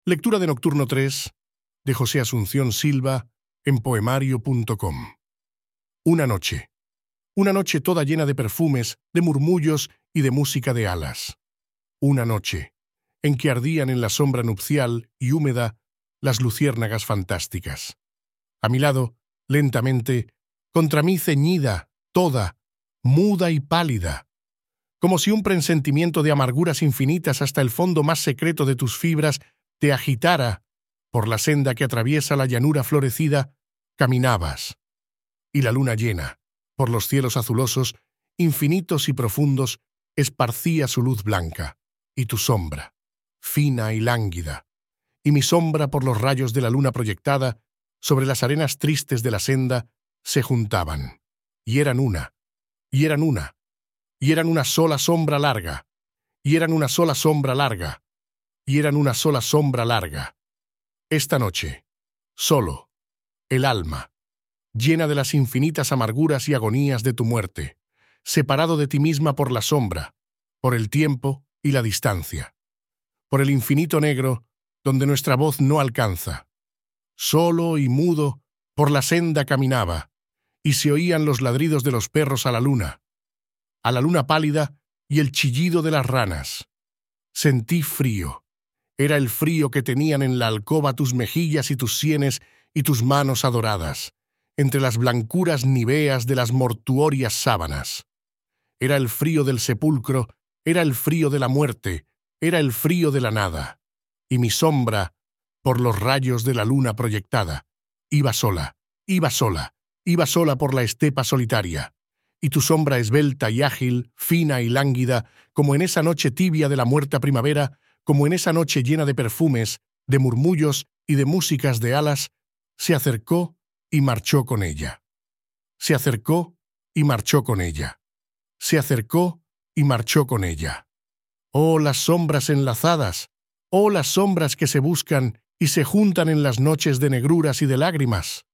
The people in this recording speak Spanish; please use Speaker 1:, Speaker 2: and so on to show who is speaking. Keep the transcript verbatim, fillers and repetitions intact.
Speaker 1: Lectura de Nocturno tres, de José Asunción Silva, en poemario punto com. Una noche. Una noche toda llena de perfumes, de murmullos y de música de alas. Una noche en que ardían en la sombra nupcial y húmeda las luciérnagas fantásticas. A mi lado, lentamente, contra mí ceñida, toda, muda y pálida, como si un presentimiento de amarguras infinitas hasta el fondo más secreto de tus fibras te agitara por la senda que atraviesa la llanura florecida, caminabas, y la luna llena, por los cielos azulosos, infinitos y profundos, esparcía su luz blanca, y tu sombra, fina y lánguida, y mi sombra por los rayos de la luna proyectada, sobre las arenas tristes de la senda, se juntaban, y eran una, y eran una, y eran una sola sombra larga, y eran una sola sombra larga, y eran una sola sombra larga. Esta noche, solo, el alma, llena de las infinitas amarguras y agonías de tu muerte, separado de ti misma por la sombra, por el tiempo y la distancia, por el infinito negro donde nuestra voz no alcanza. Solo y mudo, por la senda caminaba, y se oían los ladridos de los perros a la luna, a la luna pálida y el chillido de las ranas. Sentí frío. Era el frío que tenían en la alcoba tus mejillas y tus sienes y tus manos adoradas, entre las blancuras niveas de las mortuorias sábanas. Era el frío del sepulcro, era el frío de la muerte, era el frío de la nada. Y mi sombra, por los rayos de la luna proyectada, iba sola, iba sola, iba sola por la estepa solitaria. Y tu sombra esbelta y ágil, fina y lánguida, como en esa noche tibia de la muerta primavera, como en esa noche llena de perfumes, de murmullos y de músicas de alas, se acercó y marchó con ella. Se acercó y marchó con ella. Se acercó y marchó con ella. Oh, las sombras enlazadas, oh, las sombras que se buscan y se juntan en las noches de negruras y de lágrimas.